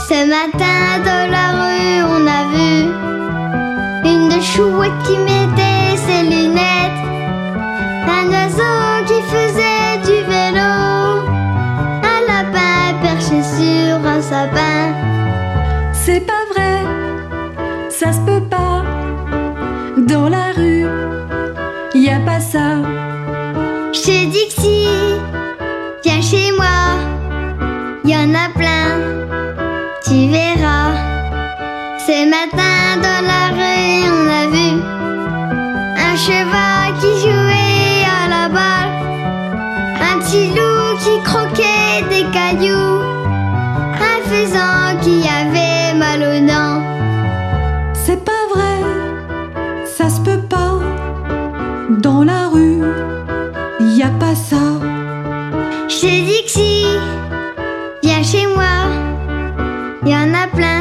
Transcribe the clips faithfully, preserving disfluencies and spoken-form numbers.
Ce matin dans la rue on a vu une chouette qui mettait ses lunettes, un oiseau qui faisait du vélo, un lapin perché sur un sapin. C'est pas vrai, ça se peut pas. Dans la rue, y a pas ça. Chez Dixie, viens chez moi, y en a plein, tu verras. Ce matin dans la rue on a vu un cheval qui jouait à la balle, un petit loup qui croquait des cailloux, un faisan qui avait mal aux dents. C'est pas vrai, ça se peut pas. Dans la rue, y a pas ça. Chez Dixie, viens chez moi, y en a plein,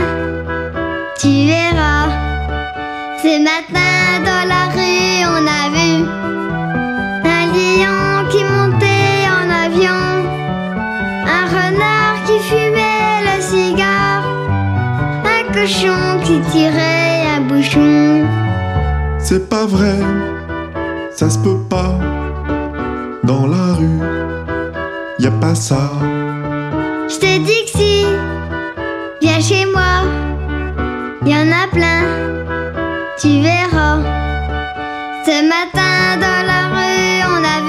tu verras. Ce matin dans la rue on a vu un lion qui montait en avion, un renard qui fumait le cigare, un cochon qui tirait un bouchon. C'est pas vrai, ça se peut pas. Dans la rue, y a pas ça. J'te dis que si, viens chez moi, y en a plein, tu verras. Ce matin dans la rue on a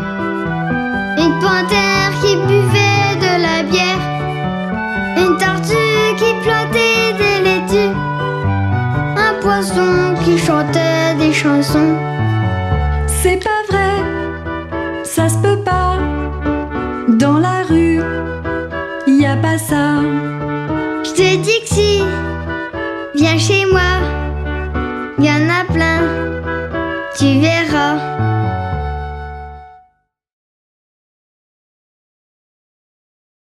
vu une panthère qui buvait de la bière, une tortue qui plantait des laitues, un poisson qui chantait des chansons. C'est pas vrai, ça se peut pas. Dans la rue, y a pas ça. J'te dis que si, viens chez moi, y en a plein, tu verras.